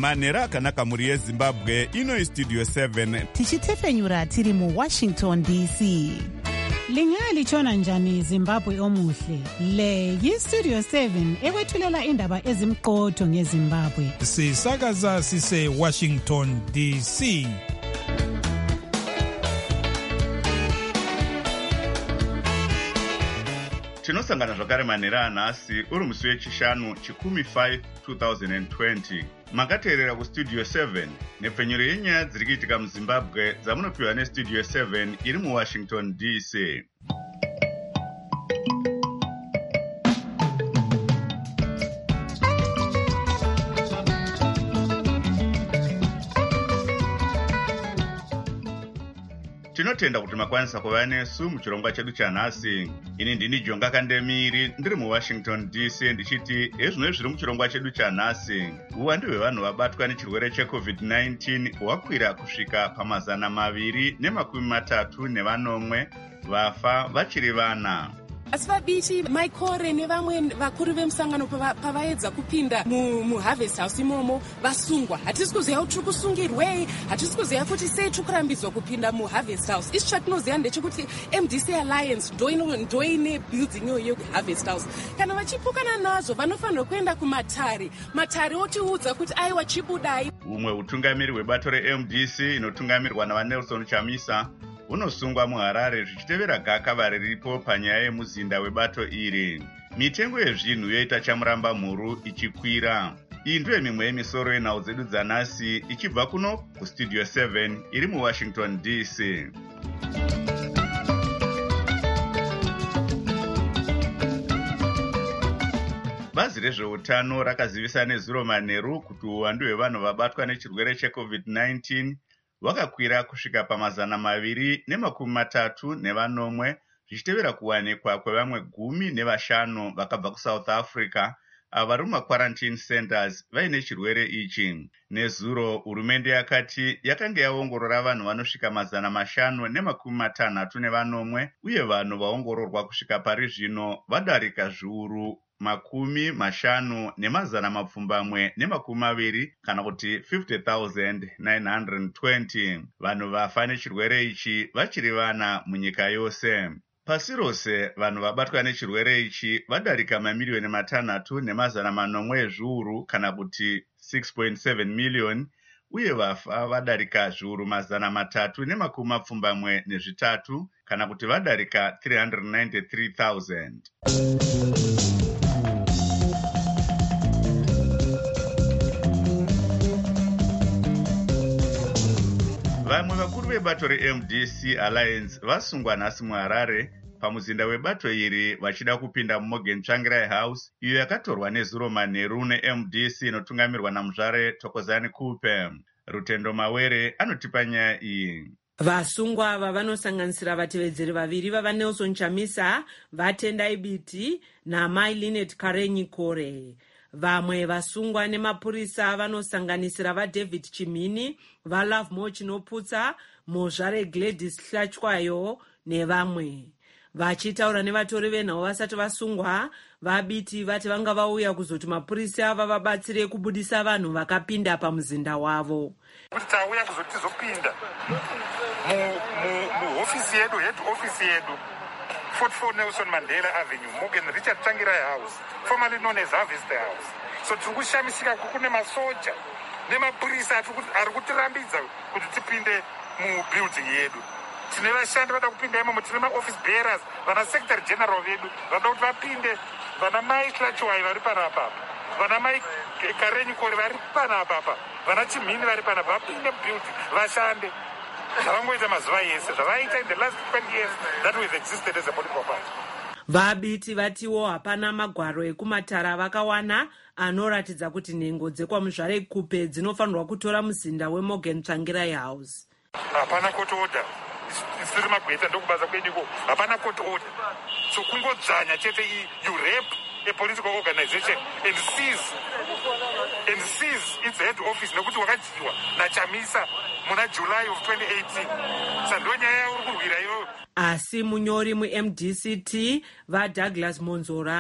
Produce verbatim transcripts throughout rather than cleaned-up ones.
manhero akanaka mhuri yezimbabwe. Ino istudio seven tichitefenyura tiri muwashington D C. Lingalitshona njani Zimbabwe omuhle? Le yistudio seven ekwethulela indaba ezimqotho ngeZimbabwe. Sisakaza sise Washington D C. tinosangana zvakare manhero anhasi uri musi wechishanu chikumi five two thousand twenty. Makateerera kustudio seven nepfenyuro yenyaya dziri kuitika muzimbabwe dzamunopiwa nestudio seven iri muwashington D C. Tinotenda kuti makwanisa kuva nesu muchirongwa chedu chanhasi. Ini ndini Jonga Kandemiri ndiri muWashington D C ndichiti ezvino zviri muchirongwa chedu chanhasi. Uwandu hwevanhu vabatwa nechirwere checovid nineteen hwakwira kusvika pamazana maviri nemakumi matatu nevanomwe, vafa vachiri vana. Asi vabiti Maikore nevamwe vakuru vemusangano pavaedza kupinda muharvest house imomo vasungwa. Hatisi kuziva kuti tiri kusungirwei, hatisi kuziva kuti sei tiri kurambidzwa kupinda muharvest house. Isu chatinoziva ndechekuti M D C Alliance ndoine building iyoyo yeharvest house. Kana vachipukana nazvo vanofanira kuenda kumatare. Matare otiudza kuti aiwa chibudai. Umwe utungamiri hwebato reM D C inotungamirirwa navaNelson Chamisa unosungwa muHarare zvichitevera gakava riripo panyaya yemuzinda webato iri. Mitengo yezvinhu yoita chamuramba mhuru ichikwira. Iyi ndiyo mimwe yemisoro yenhau dzedu dzanhasi ichibva kuno kustudio seven iri muWashington D C. Bazi rezveutano rakazivisa nezuro manheru kuti uwandu hwevanhu vabatwa nechirwere checovid nineteen wakakwira kusvika pamazana maviri nemakumi matatu nevanomwe, zvichitevera kuwanikwa kwevamwe gumi nevashanu vakabva kuSouth Africa ava vari mumaquarantine centers vaine chirwere ichi. Nezuro hurumende yakati yakanga yaongorora vanhu vanosvika mazana mashanu nemakumi matanhatu nevanomwe, uye vanhu vaongororwa kusvika pari zvino vadarika zviuru makumi mashanu nemazana mapfumbamwe nemakumi maviri, kana kuti fifty thousand nine hundred twenty. Vanhu vafa nechirwere ichi vachiri vana munyika yose. Pasi rose vanhu vabatwa nechirwere ichi vadarika mamiliyoni matanhatu nemazana manomwe ezviuru, kana kuti six point seven million, uye vafa vadarika zviuru mazana matatu nemakumi mapfumbamwe nezvitatu, kana kuti vadarika three hundred ninety-three thousand. Vamwe vakuru vebato reM D C Alliance vasungwa nhasi muHarare pamuzinda webato iri vachida kupinda muMorgan Tsvangirai House, iyo yakatorwa nezuro manheru neM D C inotungamirwa namuzvare Thokozani Kupe. Rutendo Mawere anotipa nyaya iyi. Vasungwa ava vanosanganisira vatevedzeri vaviri vavaNelson Chamisa, vaTendai Biti naMai Linet Karenyi Kore. Vamwe vasungwa nemapurisa vanosanganisira vaDavid Chimini, vaLove Mo Chinoputsa, muzvare Gladys Hlachwayo nevamwe. Vachitaura nevatori venhau vasati vasungwa, vaBiti vati vanga vauya kuzoti mapurisa ava vabatsire kubudisa vanhu vakapinda pamuzinda wavo. Kuti tauya kuzoti tizopinda muhofisi yedu, head office yedu, forty-four Nelson Mandela Avenue, Morgan Richard Tsvangirai House, formerly known as Harvest House. So tiri kushamisika kune masoja nemapurisa ari kutirambidza kuti tipinde mubuilding yedu. Tine vashandi vada kupinda imomo, tine maoffice bearers, vana secretary general vedu vada kuti vapinde, vana Mai Hlachwai vari panapa, vana Mai Karenyi Kore vari panapa, vana Chimini vari panapa, vapinde mubuilding vashande. Zvavangoita mazuva yese, zvavaita in the last twenty years that we've existed as a political party. VaBiti vatiwo hapana magwaro ekumatara vakawana anoratidza kuti nhengo dzekwamuzvare Kupe dzinofanirwa kutora muzinda weMorgan Tsvangirai House. Hapana court order. Isiri magweta ndokubasa kwediko. Hapana court order. So kungodzanya chete you rape a political organization and seize and seize its head office nekuti wakadziwa naChamisa muna July of twenty eighteen. Sandonya yauri kurwira iyo. Asi munyori muM D C T vaDouglas Monzora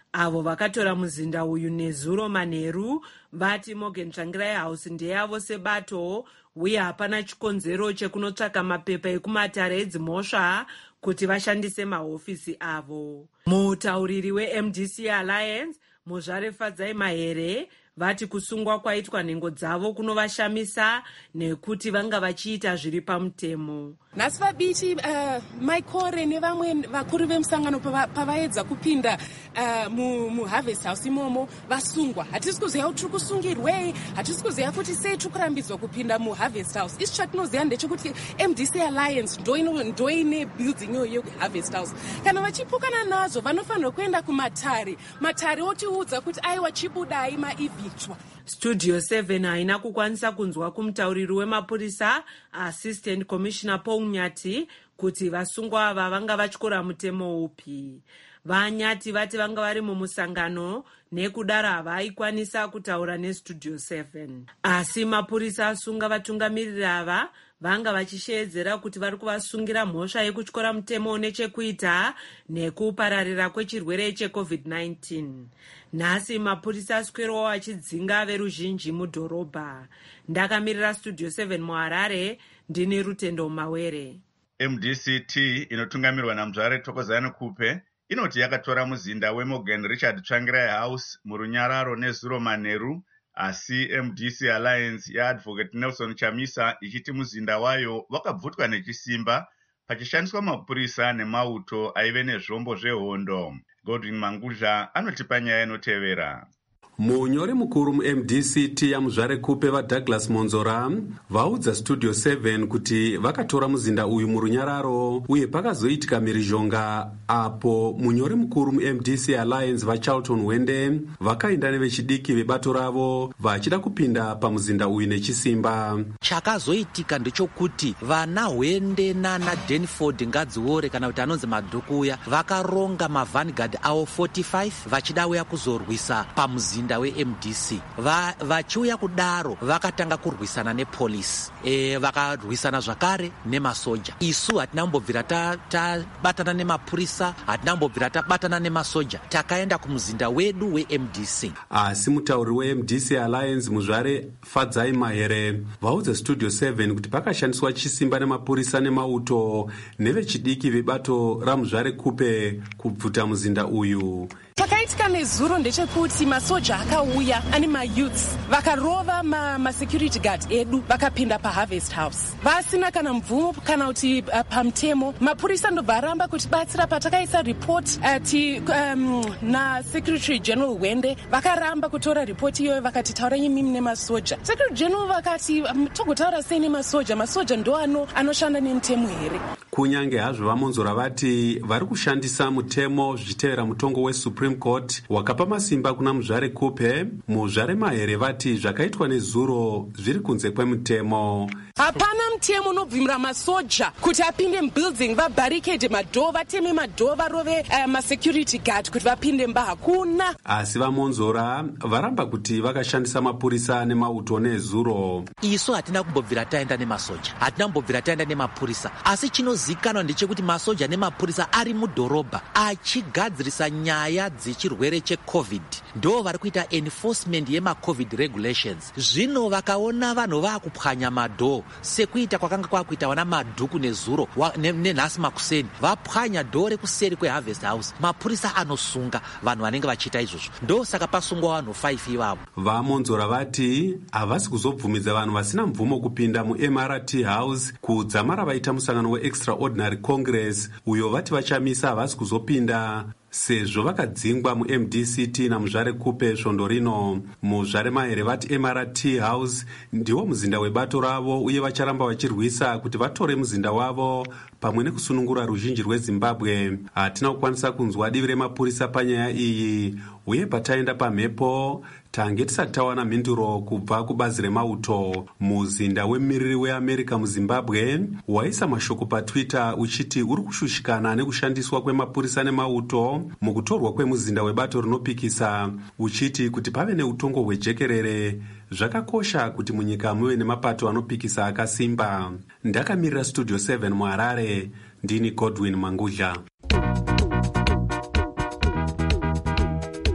avo vakatora muzinda uyu nezuro manheru vati Morgan Tsvangirai House ndeyavo sebato uye hapana chikonzero chekunotsvaka mapepa ekumatare edzimhosva kuti vashandise mahofisi avo. Mutauriri we-M D C Alliance Muzvare Fadzai Mahere vati kusungwa kwaitwa nhengo dzavo kunovashamisa nekuti vanga vachiita zviri pamutemo. Nhasi vabiti uh, Maikore nevamwe vakuru vemusangano pavaedza kupinda uh, muharvest house imomo vasungwa. Hatisi kuziva kuti tiri kusungirwei, hatisi kuziva kuti sei tiri kurambidzwa kupinda muharvest house. Isu chatinoziva ndechekuti M D C Alliance ndoine building iyoyo yeharvest house. Kana vachipukana nazvo vanofanirwa kuenda kumatare, matare otiudza kuti aiwa chibudai maivhitswa. Studio seven haina kukwanisa kunzwa kumutauriri wemapurisa Assistant Commissioner Paul Nyati kuti vasungwa ava vanga vachikora mutemo upi. Vanyati vati vanga vari mumusangano nekudaro havaikwanisa kutaura neStudio seven. Asi mapurisa asunga vatungamiriri ava vanga vachishedzera kuti vari kuvasungira mhosva yekutyora mutemo nechekuita nekupararira kwechirwere checovid nineteen. Nhasi mapurisa aswerawo achidzinga veruzhinji mudhorobha. Ndakamirira Studio seven muHarare, ndini Rutendo Mawere. M D C T inotungamirwa naMuzvare Thokozani Kupe inoti yakatora muzinda weMorgan Richard Tsvangirai House murunyararo nezuro manheru, asi M D C Alliance yaAdvocate Nelson Chamisa ichiti muzinda wayo wakabvutwa nechisimba pachishandiswa mapurisa nemauto aive nezvombo zvehondo. Godwin Mangudla anotipa nyaya inotevera. Munyori mukuru mu-M D C T yaMuzvare Kupe vaDouglas Monzora vaudza Studio seven kuti vakatora muzinda uyu murunyararo uye pakazoitika mhirizhonga apo munyori mukuru mu-M D C Alliance vaCharlton Wende vakaenda nevechidiki vebato ravo vachida kupinda pamuzinda uyu nechisimba. Chakazoitika ndechokuti vana Wende nana Denford Ngadziore kana kuti anonzi Madhukuya vakaronga mavanguard avo forty-five vachida uya kuzorwisa pamuzinda we-M D C. Va, vachiuya kudaro vakatanga kurwisana nepolisi, e, vakarwisana zvakare nemasoja. Isu hatina kumbobvira tabatana ta nemapurisa, hatina kumbobvira tabatana nemasoja, takaenda kumuzinda wedu we-M D C. Asi mutauri we-M D C Alliance Muzvare Fadzai Mahere vaudza Studio seven kuti pakashandiswa chisimba nemapurisa nemauto nevechidiki vebato raMuzvare Kupe kubvuta muzinda uyu. Chakaitika nezuro ndechekuti masoja akauya ane mayouths vakarova masecurity guard edu vakapinda paharvest house vasina kana mvumo kana kuti uh, pamutemo. Mapurisa ndobva aramba kutibatsira patakaisa report ati um, naSecretary General Wende vakaramba kutora report iyoyo vakatitaura imimi nemasoja. Secretary General vakati um, togotaura sei nemasoja, masoja ndo ano anoshanda nemutemo here. Kunyange hazvo vaMonzora vati vari kushandisa mutemo zvichitevera mutongo weSupreme Court wakapa masimba kuna Muzvare Kupe, Muzvare Mahere vati zvakaitwa nezuro zviri kunze kwemutemo. Hapana mutemo unobvumira masoja kuti apinde mubuilding vabarricade madhoo, vateme madhoo, varove uh, masecurity guard kuti vapinde mba. Hakuna. Asi vaMonzora varamba kuti vakashandisa mapurisa nemauto nezuro. Isu hatina kumbobvira taenda nemasoja, hatina kumbobvira taenda nemapurisa, asi chinozikanwa ndechekuti masoja nemapurisa ari mudhorobha achigadzirisa nyaya dzechirwere checovid. Ndo vari kuita enforcement yemacovid regulations. Zvino vakaona vanhu vaakupwanya madhoo sekuita kwakanga kwakuita wana Madhuku nezuro nenhasi makuseni, vapwanya dhoo rekuseri kweharvest house, mapurisa anosunga vanhu vanenge vachiita izvozvo. Ndo saka pasungwa vanhu five ivavo. VaMonzora vati havasi kuzobvumidza vanhu vasina mvumo kupinda muM R T house kudzamara vaita musangano weExtraordinary Congress uyo vati vachamisa havasi kuzopinda sezvo vakadzingwa muM D C T naMuzvare Kupe svondo rino. Muzvare Mahere vati M R T house ndiwo muzinda webato ravo uye vacharamba vachirwisa kuti vatore muzinda wavo pamwe nekusunungura ruzhinji rweZimbabwe. Hatina kukwanisa kunzwa divi remapurisa panyaya iyi uye pataenda pamhepo tange tisati tawana mhinduro kubva kubazi remauto. Muzinda wemumiriri weAmerica muZimbabwe waisa mashoko paTwitter uchiti uri kushushikana nekushandiswa kwemapurisa nemauto mukutorwa kwemuzinda webato rinopikisa, uchiti kuti pave neutongo hwejekerere zvakakosha kuti munyika muve nemapato anopikisa akasimba. Ndakamirira Studio seven muHarare, ndini Godwin Mangudla.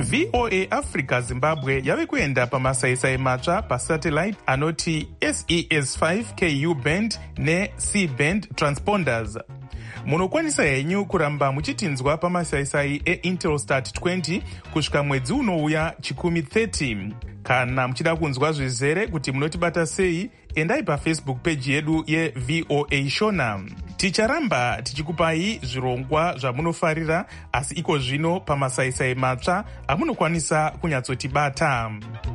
V O A Africa Zimbabwe yave kuenda pamasaisai matsva pasatellite anoti S E S five K U band ne-C band transponders. Munokwanisa henyu kuramba muchitinzwa pamasaisai eIntelsat twenty kusvika mwedzi unouya chikumi thirty. Kana muchida kunzwa zvizere kuti munotibata sei, endai pafacebook page yedu yeV O A Shona. Ticharamba tichikupai zvirongwa zvamunofarira, asi iko zvino pamasaisai matsva amunokwanisa kunyatsotibata.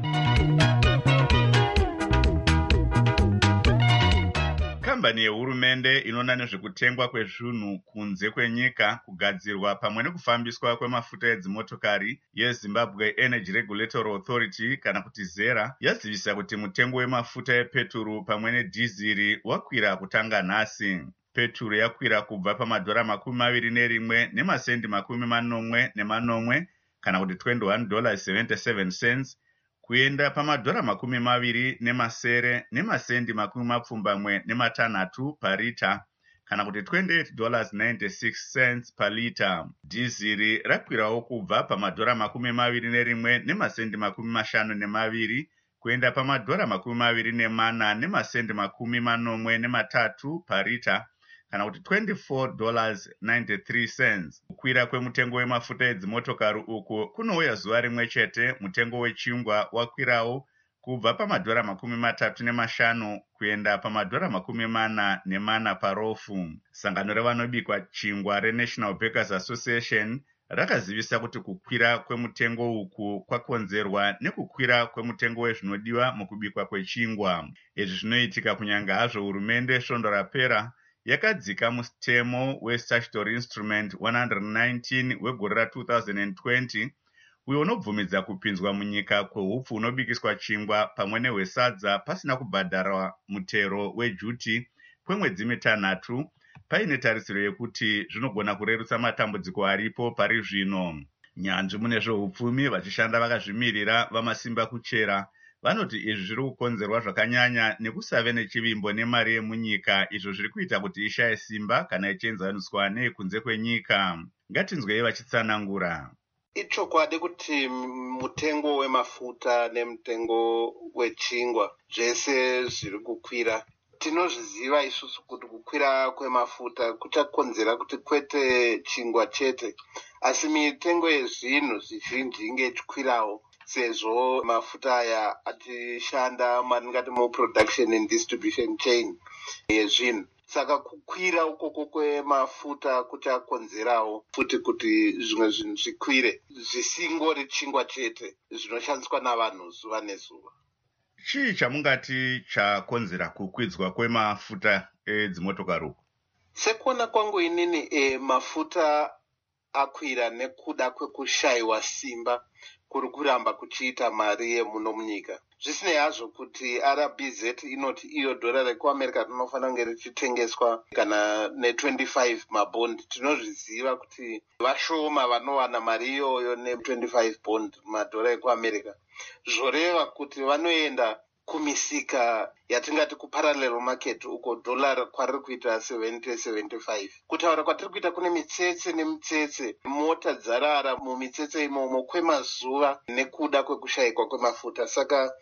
Kambani yehurumende inoona nezvekutengwa kwezvinhu kunze kwenyika, kugadzirwa pamwe nekufambiswa kwemafuta edzimotokari yeZimbabwe Energy Regulatory Authority kana kuti ZERA yazivisa kuti mutengo wemafuta epeturu pamwe nedhiziri wakwira kutanga nhasi. Peturu yakwira kubva pamadhora makumi maviri nerimwe nemasendi makumi manomwe nemanomwe kana kuti twenty-one dollars seventy-seven cents kuenda pamadhora makumi maviri nemasere nemasendi makumi mapfumbamwe nematanhatu parita kana kuti twenty-eight dollars ninety-six cents per lita. Dhiziri rakwirawo kubva pamadhora makumi maviri nerimwe nemasendi makumi mashanu nemaviri kuenda pamadhora makumi maviri nemana nemasendi makumi manomwe nematatu parita kana kuti twenty-four dollars ninety-three cents. Kukwira kwemutengo wemafuta edzimotokari uku kunouya zuva rimwe chete mutengo wechingwa wakwirawo kubva pamadhora makumi matatu nemashanu kuenda pamadhora makumi mana nemana parofu. Sangano revanobikwa chingwa reNational Bakers Association rakazivisa kuti kukwira kwemutengo uku kwakonzerwa nekukwira kwemutengo wezvinodiwa mukubikwa kwechingwa. Izvi zvinoitika kunyanga hazvo hurumende svondo rapera yakadzika mutemo weStatutory Instrument one hundred nineteen wegore ra two thousand twenty uyo unobvumidza kupinzwa munyika kwehupfu hunobikiswa chingwa pamwe nehwesadza pasina kubhadharwa mutero wejuti kwemwedzi mitanhatu, paine tarisiro yekuti zvinogona kurerutsa matambudziko aripo pari zvino. Nyanzvi mune zvehupfumi vachishanda vakazvimirira vamasimba kuchera vanoti izvi zviri kukonzerwa zvakanyanya nekusave nechivimbo nemari yemunyika, izvo zviri kuita kuti ishaye simba kana ichienzaniswa neyekunze kwenyika. Ngatinzwei vachitsanangura. Ichokwadi kuti mutengo wemafuta nemutengo wechingwa zvese zviri kukwira. Tinozviziva isusu kuti kukwira kwemafuta kuchakonzera kuti kwete chingwa chete, asi mitengo yezvinhu zvizhinji inge ichikwirawo sezvo mafuta aya achishanda matingati muproduction and distribution chain yezvinhu. Saka kukwira ukoko kwemafuta kuchakonzerawo futi kuti zvimwe zvinhu zvikwire, zvisingori chingwa chete zvinoshandiswa navanhu zuva nezuva. Chii chamungati chakonzera kukwidzwa kwemafuta edzimotokari uku? Sekuona kwangu inini e, mafuta akwira nekuda kwekushayiwa simba kuri kuramba kuchiita mari yemuno munyika. Zvisinei hazvo kuti R B Z inoti iyo dhora rekuAmerica rinofanira kunge richitengeswa kana ne twenty-five mabond. Tinozviziva kuti vashoma vanowana mari iyoyo ne twenty-five bond madhora ekuAmerica. Zvoreva kuti vanoenda kumisika yatingati kuparallel market uko dollar kwariri kuita seventy seventy-five. Kutaura kwatiri kuita kune mitsetse nemitsetse, mota dzarara mumitsetse imomo kwemazuva nekuda kwekushayikwa kwemafuta. Saka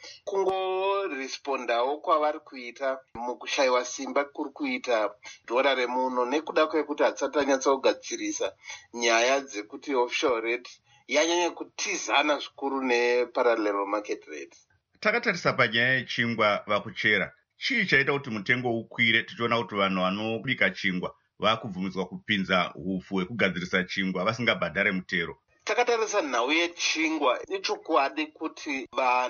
kungorespondawo kwavari kuita mukushayiwa simba kuri kuita dhora remuno nekuda kwekuti hatisati tanyatsa kugadzirisa nyaya dzekuti offshore rate yanyanya kutizana zvikuru neparallel market rate. Takatarisa panyaya yechingwa vakuchera, chii chaita kuti mutengo ukwire tichiona kuti vanhu vanobika chingwa vakubvumidzwa kupinza hupfu hwekugadzirisa chingwa vasingabhadhare mutero? Takatarisa nhau yechingwa, ichokwadi kuti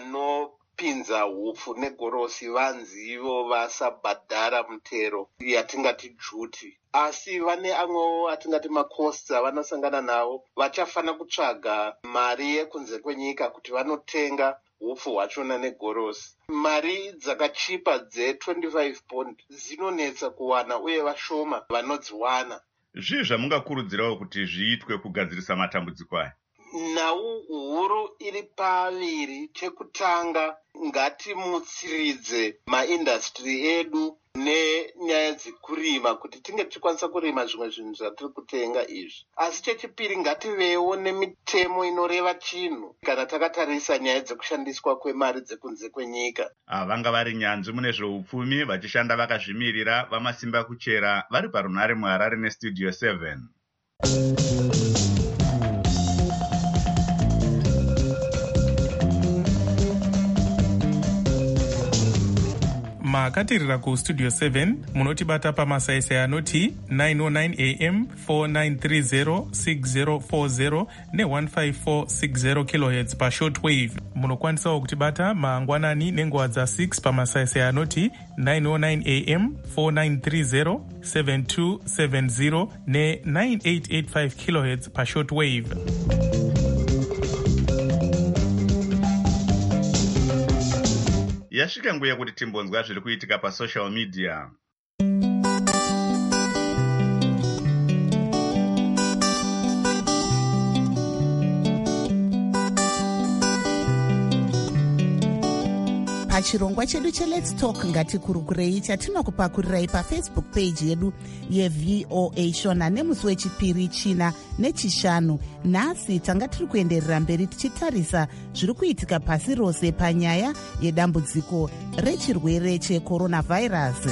vanopinza hupfu negorosi vanzi ivo vasabhadhara mutero yatingati juti, asi vane amwewo atingati macosts avanosangana nawo. Vachafana kutsvaga mari yekunze kwenyika kuti vanotenga hupfu hwachona negorosi. Mari dzakachipa dze twenty-five bond dzinonetsa kuwana uye vashoma vanodziwana. Zvii zvamungakurudzirawo kuti zviitwe kugadzirisa matambudziko aya? nhau huru iri paviri. Chekutanga, ngatimutsiridze maindastry edu nenyaya dzekurima kuti tinge tichikwanisa kurima zvimwe zvinhu zvatiri kutenga izvi. Asi chechipiri, ngativewo nemitemo inoreva chinhu kana takatarisa nyaya dzekushandiswa kwemari dzekunze kwenyika. Vanga vari nyanzvi mune zveupfumi vachishanda vakazvimirira vamasimba kuchera vari parunhare muHarare nestudio seven. makatirira kustudio seven munotibata pamasaisai anoti nine oh nine a m four nine three zero six zero four zero ne one five four six zero kilohertz pashortwave. Munokwanisawo kutibata mangwanani nenguva dza6 pamasaisai anoti nine oh nine a m four nine three zero seven two seven zero ne nine eight eight five kilohertz pashortwave. Yasvika nguva kuti timbonzwa zviri kuitika pasocial media. Pachirongwa chedu cheLet's Talk ngatikurukurei chatinokupakurirai pafacebook page yedu yeV O A Shona nemusi wechipiri china nechishanu. Nhasi tanga tiri kuenderera mberi tichitarisa zviri kuitika pasi rose panyaya yedambudziko rechirwere checoronavirus.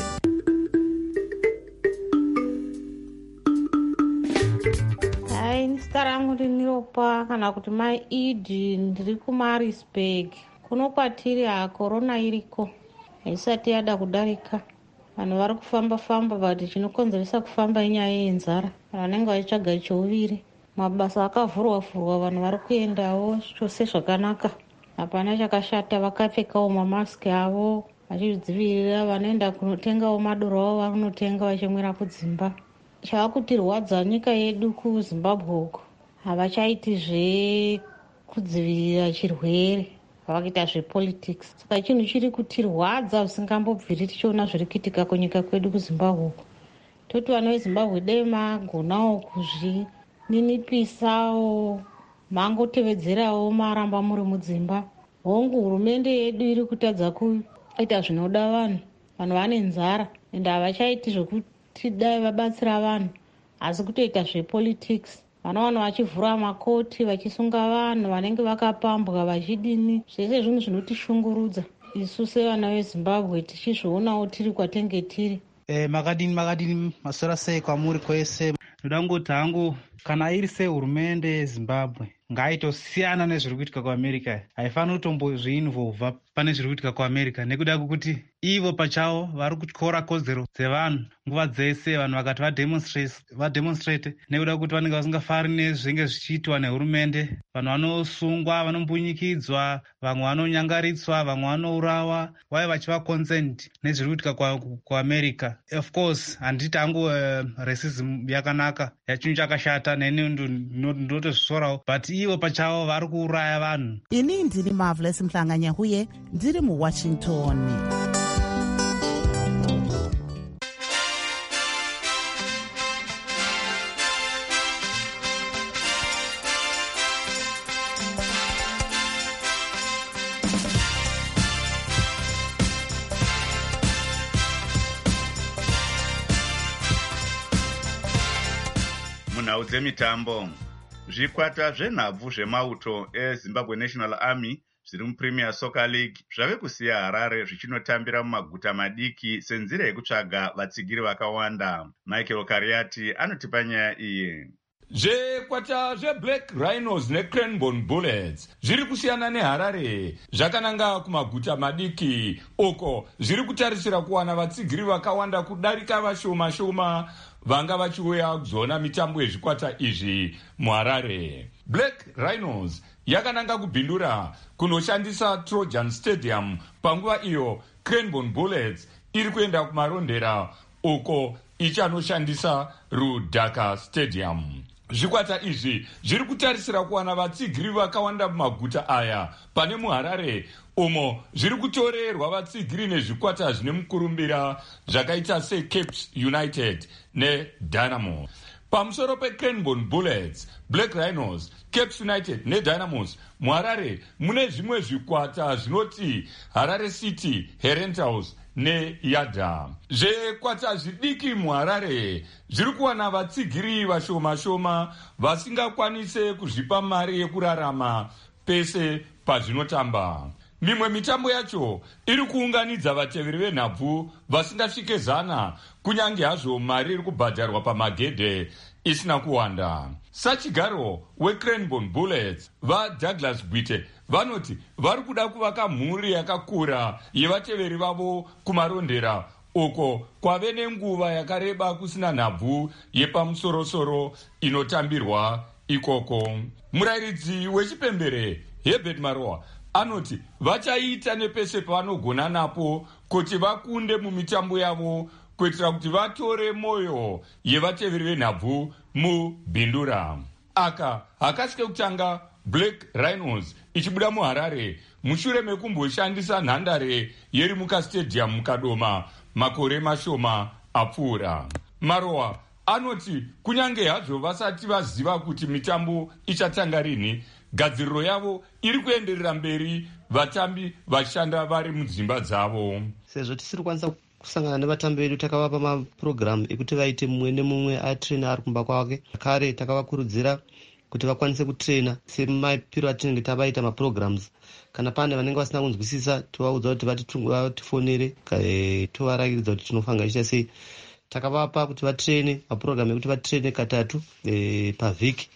Hai, zita rangu ndiniropa kana kuti maidi, ndiri kuMaritzburg. Kuno kwatiri ha korona iriko haisati yada kudarika. Vanhu vari kufamba famba but chinokonzeresa kufamba inyaya yenzara. Vanenge vachitsvaga chouviri. Mabasa akavhurwa vhurwa, vanhu vari kuendawo chose zvakanaka. Hapana chakashata, vakapfekawo mamasiki avo vachizvidzivirira. Vanoenda kunotengawo madoro avo vanotenga vachimwira kudzimba. Chava kutirwadza nyika yedu kuZimbabwe uko, havachaiti zvekudzivirira chirwere, vakaita zvepolitics. Saka chinhu chiri kutirwadza usingambobviri tichiona zviri kuitika kunyika kwedu kuZimbabwe uko. Toti vana veZimbabwe dai magonawo kuzvininipisawo, mangotevedzerawo maramba muri mudzimba. Hongu hurumende yedu iri kutadza kuita zvinoda vanhu. Vanhu vane nzara ende havachaiti zvekuti dai vabatsira vanhu, asi kutoita zvepolitics. Vanavanhu vachivhura makoti vachisunga vanhu vanenge vakapambwa vachidini. Zvese zvinhu zvinotishungurudza isu sevana veZimbabwe, tichizvionawo tiri kwatenge tiri. Eh, makadini makadini masora sei kwamuri kwese. Ndoda ngoti hangu kana iri sehurumende yeZimbabwe ngaitosiyana nezviri kuitika kuAmerica. Haifaniri kutombozviinvolva pane zviri kuitika kuAmerica nekuda kwekuti ivo pachavo vari kutyora kodzero dzevanhu nguva dzese. Vanhu vakati vademonstrate nekuda kwekuti vanenge vasingafari nezvinenge zvichiitwa nehurumende. Vanhu vanosungwa, vanombunyikidzwa, vamwe vanonyangaritswa, vamwe vanourawa, vave vachiva concerned nezviri kuitika kuAmerica. Of course handiti hangu uh, racism yakanaka, yachinhu chakashata, neni ndotozvisorawo, but ivo pachavo vari kuuraya vanhu. Ini ndiri Marvelous Mhlanganyahuye, ndiri muWashington. Munhau dzemitambo. Zvikwata zvenhabvu zvemauto eZimbabwe National Army zviri muPremier Soccer League zvave kusiya Harare zvichinotambira mumaguta madiki senzira yekutsvaga vatsigiri vakawanda. Michael Kariati anotipa nyaya iyi. Zvekwata zveBlack Rhinos neCranbourne Bullets zviri kusiyana neHarare zvakananga kumaguta madiki uko zviri kutarisira kuwana vatsigiri vakawanda kudarika vashoma shoma vanga vachiuya kuzoona mitambo yezvikwata izvi muHarare. Black Rhinos yakananga kubhindura kunoshandisa Trojan Stadium panguva iyo Cranbourne Bullets iri kuenda kumarondera uko ichanoshandisa Rudhaka Stadium. Zvikwata izvi zviri kutarisira kuwana vatsigiri vakawanda mumaguta aya pane muHarare umo zviri kutorerwa vatsigiri nezvikwata zvine mukurumbira zvakaita seCapes United neDynamo. pamusoro pecranborne bullets, Black Rhinos, Caps United neDynamos muharare mune zvimwe zvikwata zvinoti Harare City, Herent House neYada. Zvekwata zvidiki muharare zviri kuwana vatsigiri vashoma shoma vasingakwanise kuzvipa mari yekurarama pese pazvinotamba. Mimwe mitambo yacho iri kuunganidza vateveri venhabvu vasingasvike zana, kunyange hazvo mari iri kubhadharwa pamagedhe isina kuwanda. Sachigaro weCranborne Bullets vaDouglas Gwite vanoti vari kuda kuvaka mhuri yakakura yevateveri vavo kumarondera, uko kwave nenguva yakareba kusina nhabvu yepamusorosoro inotambirwa ikoko. Murayiridzi wechipembere Herbert Maroa anoti vachaita nepese pavanogona napo kuti vakunde mumitambo yavo kuitira kuti vatore mwoyo yevateveri venhabvu mubhindura. Aka hakasike kutanga Black Rhinos ichibuda muHarare mushure mekumboshandisa nhandare yeRimuka Stadium mukadoma makore mashoma apfuura. Maroa anoti kunyange hazvo vasati vaziva kuti mitambo ichatanga rini, gadziriro yavo iri kuenderera mberi, vatambi vashanda vari mudzimba dzavo. Sezvo tisiri kwanisa kusangana nevatambi vedu, takavapa mapurogiramu ekuti vaite mumwe nemumwe atrena ari kumba kwake. Kare takavakurudzira kuti vakwanise kutrena semapiro atinenge tavaita mapurogiramus. Kana pane vanenge vasina kunzwisisa, tovaudza kuti vatifonere tovarakiridza kuti tinofanga ichita sei. Takavapa kuti vatrene mapurogiramu ekuti vatrene katatu e, pavhiki.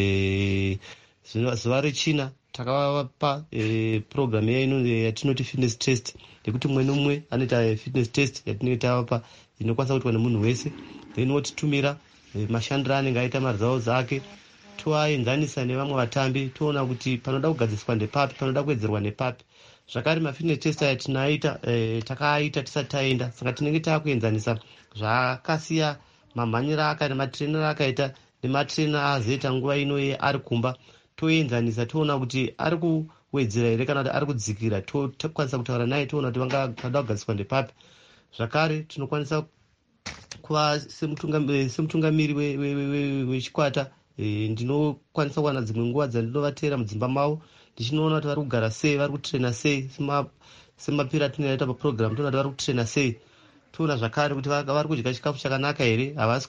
E, zuva rechina takavapa e, purogiramu yaino yatinoti fitness test, yekuti mumwe nomumwe anoita fitness test yatinenge tavapa inokwanisa kuitwa nemunhu wese. Then votitumira e, mashandiro anenge aita maresults ake, toaenzanisa nevamwe vatambi, toona kuti panoda kugadziswa ndepapi, panoda kuwedzerwa nepapi. Zvakare mafitness test aya tinaita e, takaaita tisati taenda, saka tinenge taakuenzanisa zvakasiya mamhanyiro aka nematrainero akaita nematrainer azoita nguva ino ari kumba. Toenzanisa toona kuti ari kuwedzera here kana kuti ari kudzikira, tokwanisa kutaura naye toona kuti vangada kugadziswa ndepapi. Zvakare tinokwanisa kuva semutungamiri wechikwata, ndinokwanisa kuwana dzimwe nguva dzandinovatera mudzimba mavo ndichinoona kuti vari kugara sei, vari kutrena sei, semapiro atinoita papurogiramu toona kuti vari kutrena sei. Toona zvakare kuti vari kudya chikafu chakanaka here, havasi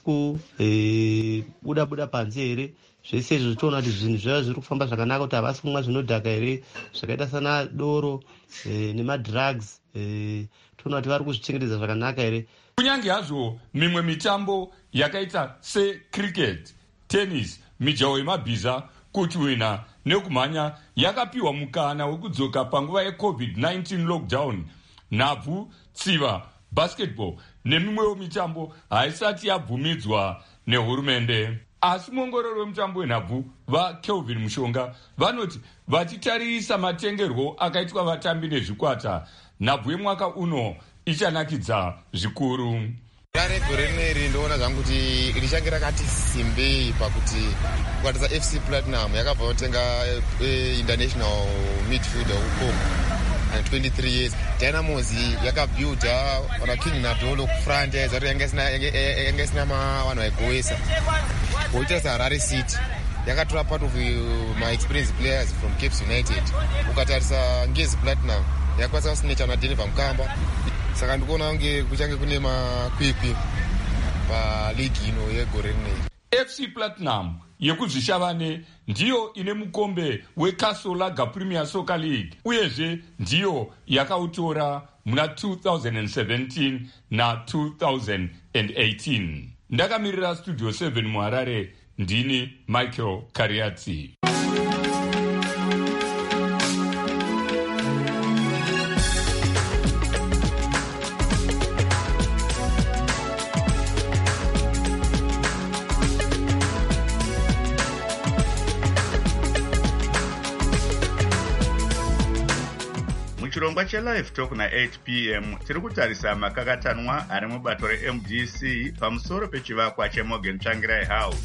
kubuda buda panze here. Zvese izvo toona kuti zvinhu zvavo zviri kufamba zvakanaka, kuti havasi kumwa zvinodhaka here, zvakaita sana doro e, nemadrugs. E, toona kuti vari kuzvichengetedza zvakanaka here. Kunyange hazvo mimwe mitambo yakaita secricket, tennis, mijaho yemabhiza, kuchwina nekumhanya yakapiwa mukana wekudzoka panguva yecovid nineteen lockdown, nhabvu, tsiva, basketball nemimwewo mitambo haisati yabvumidzwa nehurumende. Asi muongorori wemutambo wenhabvu vaKelvin Mushonga vanoti vachitarisa matengerwo akaitwa vatambi nezvikwata, nhabvu yemwaka uno ichanakidza zvikuru. Rare gore rineri ndoona zvangu kuti richange rakati simbei pakuti kukwatisa F C Platinum yakabva kutenga uh, international midfielder ukongo and twenty-three years. Dynamos yakabuilda ona King Nadolo kufront yazari yanga isina vanhu vaigowesa. Koita saHarare City yakatora part of uh, my experienced players from Caps United. Ukatarisa Ngezi Platinum yakwanisa kusinecha na Denver Mkamba. Saka ndikuona kunge kuchange kune makwikwi paligi ino yegore rineri. F C Platinum yekuzvishavane ndiyo ine mukombe weCastle Premier Soccer League, uyezve ndiyo yakautora muna two thousand seventeen na two thousand eighteen. Ndakamirira Studio seven muHarare, ndini Michael Kariatsi. Chirongwa chelive talk na eight p m tiri kutarisa makakatanwa ari mubato reM D C pamusoro pechivakwa cheMorgan Tsvangirai House.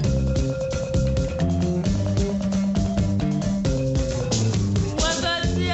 Wakati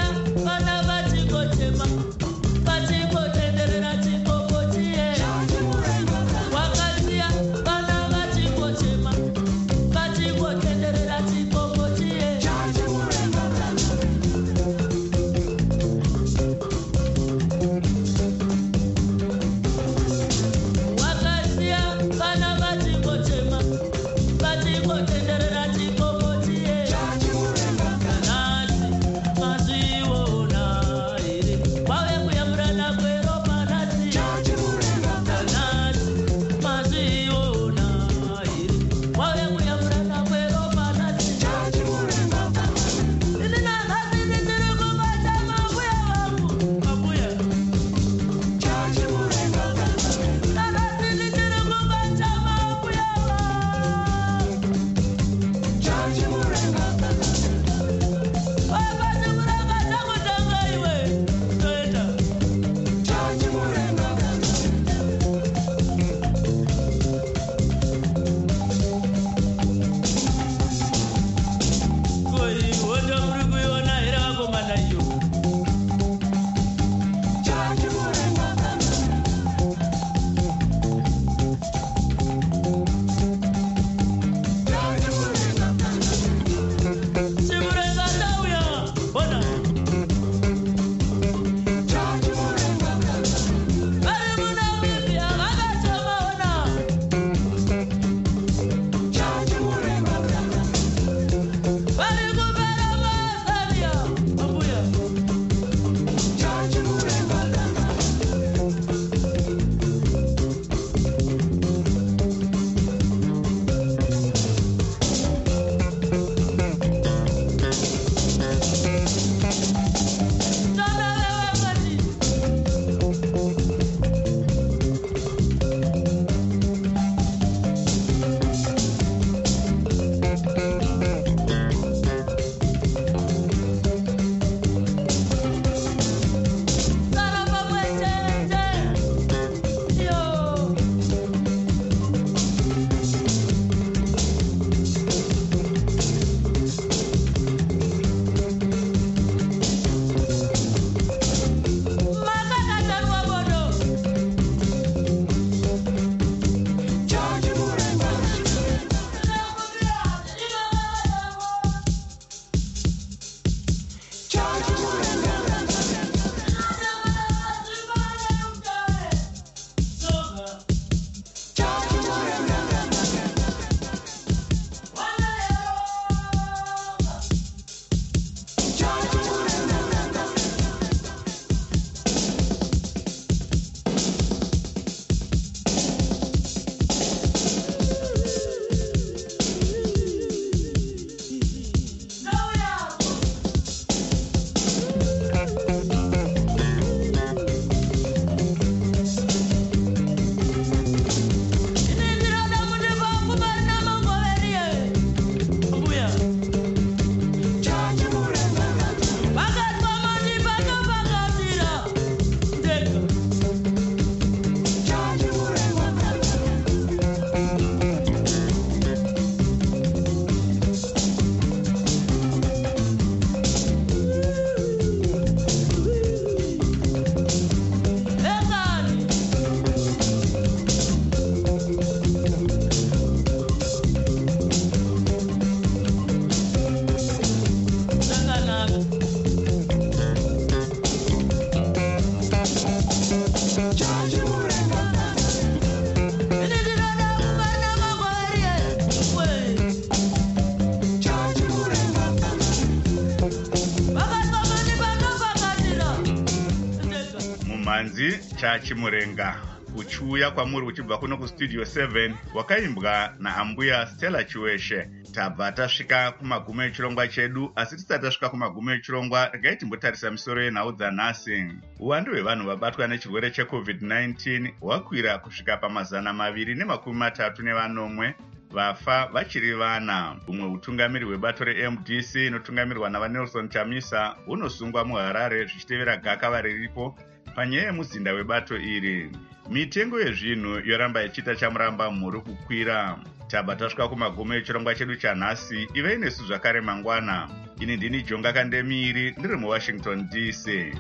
Manzi Chachimurenga uchiuya kwamuri uchibva kuno kustudio seven wakaimbwa naambuya Stella Chiweshe. Tabva tasvika kumagumo echirongwa chedu, asi tisati tasvika kumagumo echirongwa regai timbotarisa misoro yenhau dzanhasi. Uwandu hwevanhu vabatwa nechirwere checovid nineteen hwakwira kusvika pamazana maviri nemakumi matatu nevanomwe, vafa vachiri vana. Umwe utungamiri hwebato re-M D C inotungamirirwa navaNelson Chamisa hunosungwa muHarare zvichitevera gakava riripo panyaya yemuzinda webato iri. Mitengo yezvinhu yoramba ichiita chamuramba mhuri kukwira. Tabva tasvika kumagumo echirongwa chedu chanhasi. Ivei nesu zvakare mangwana. Ini ndini Jonga Kandemiiri ndiri muWashington D C.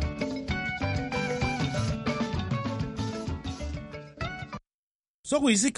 Sokuyisi